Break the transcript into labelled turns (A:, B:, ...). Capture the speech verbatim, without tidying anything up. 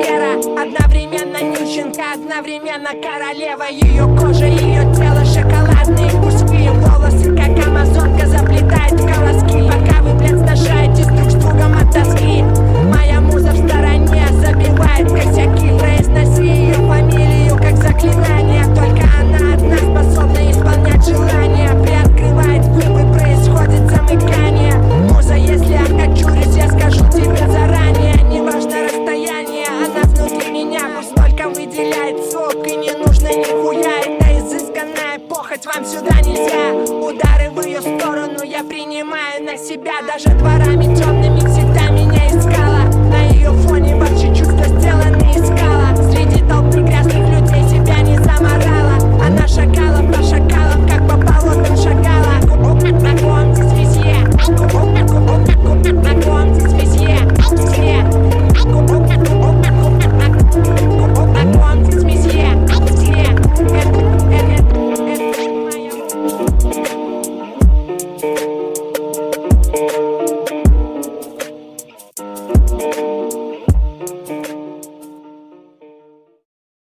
A: Вера одновременно нищенка, одновременно королева. Ее кожа, ее тело, шоколадные куски. Волосы, как амазонка, заплетает в колоски. Пока вы, блядь, сношаетесь друг с другом от тоски.